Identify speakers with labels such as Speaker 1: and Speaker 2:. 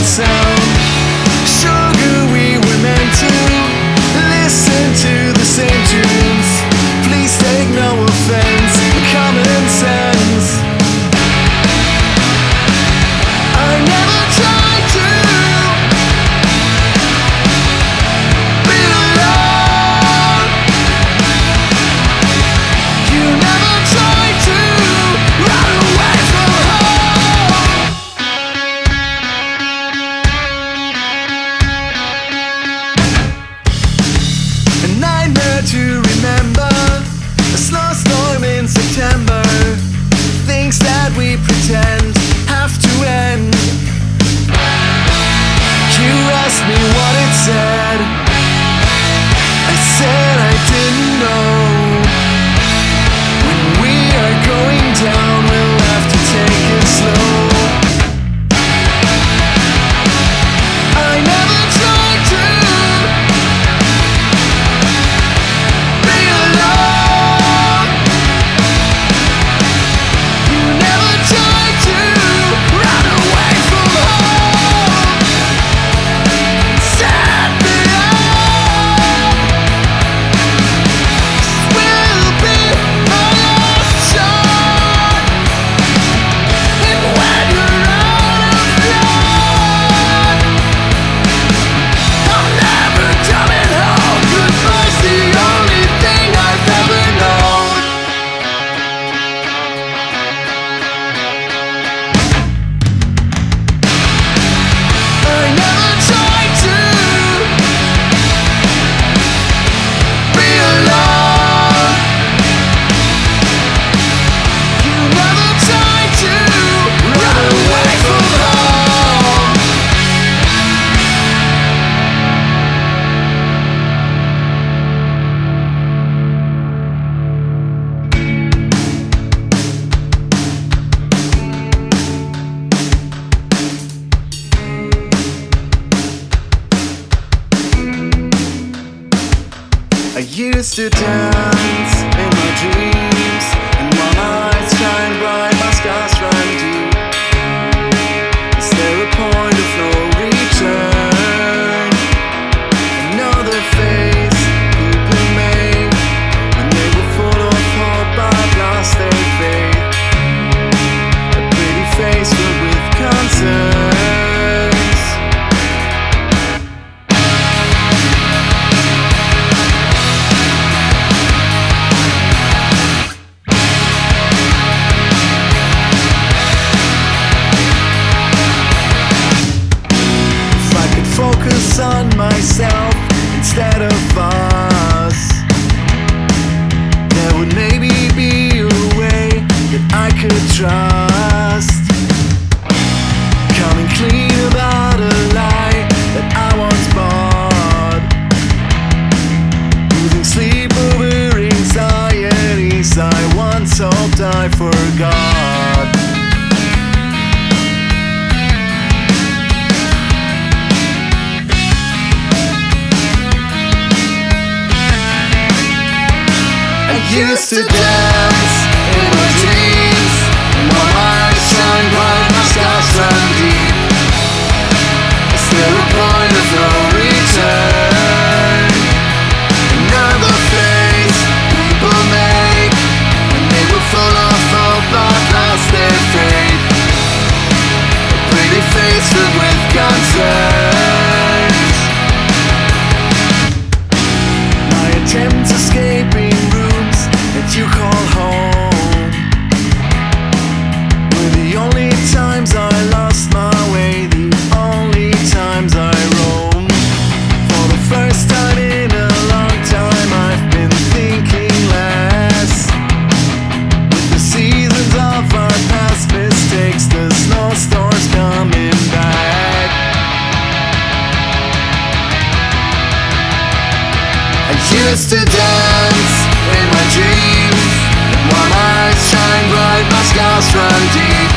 Speaker 1: and sound. Sugar, we were meant to listen to the same tunes. Please take no offense, common sense. I never tried to be alone. You never tried to run away from home. A nightmare to remember, a snowstorm in September. Things that we pretend have to end. You asked me what it said. I said I didn't know. When we are going down, we'll have to take it slow. I never tried to be alone. You never tried to run away from home. Set me up. This will be my last shot. And when you're out of blood, I'm never coming home. Goodbye's the only thing I've ever known. I never tried to be alone. You never tried to run away from home. I used to dance in my dreams, and my eyes shine bright, my scars run deep. Is there a point of no return? Another face people made when they were full of hope but lost their faith. A pretty face filled with concerns. If I could focus on myself instead of us, there would maybe be a way that I could trust. Coming clean about a lie that I once bought. Losing sleep over anxieties I once hoped I forgot. I used to dance in my dreams, and my eyes shine bright, my scars run deep. Is there a point of no return? Another face people make when they were full of hope but lost their faith. A pretty face filled with concerns. My attempts escaping rooms that you call home were the only times I lost my way, the only times I roamed. For the first time in a long time, I've been thinking less. With the seasons of our past mistakes, the snowstorms coming back. I used to dance in my dreams, and while my eyes shine bright, my scars run deep.